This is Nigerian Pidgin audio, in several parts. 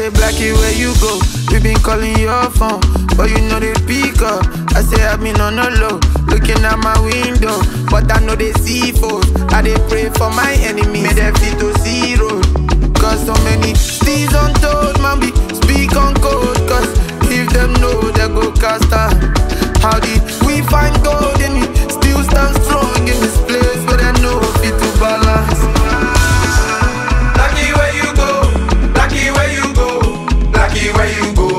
Blackie, where you go? We been calling your phone, but you know they pick up. I say I've been on the low, looking at my window, but I know they see foes. I they pray for my enemies, may they fit to zero. Cause so many steeds untold, man, we speak on code. Cause if them know, they go cast out. How did we find gold and we still stand strong in this place where they know fit to balance? Blackie, where you go? Blackie, where you go? Blackie, where you go?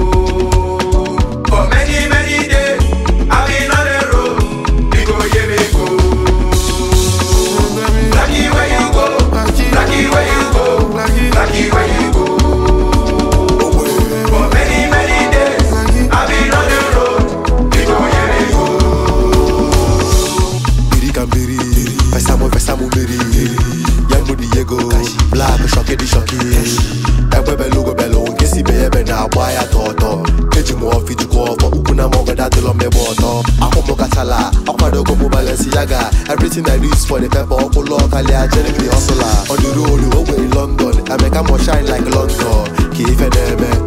For many, many days, I've been on the road. We go, yeah, we go. Blackie, where you go? Blackie, where you go? Blackie, where you go? For many, many days, I've been on the road. We go, yeah, we go. Biri Gambiri, Vesamu Biri, Yango Diego, Black Shocky di Shocky, Ebe Logo Bello, Kesi Bebe na Waya Toto, Kejimu Fijiko, Ukuna Moga Datilo Meboto, Ako Mokatala, Akwadogo Balenciaga, everything I do is for the pepper, Oko locally, I genuinely hustler. On the road, over in London, I make a more shine like London, Kifeneme.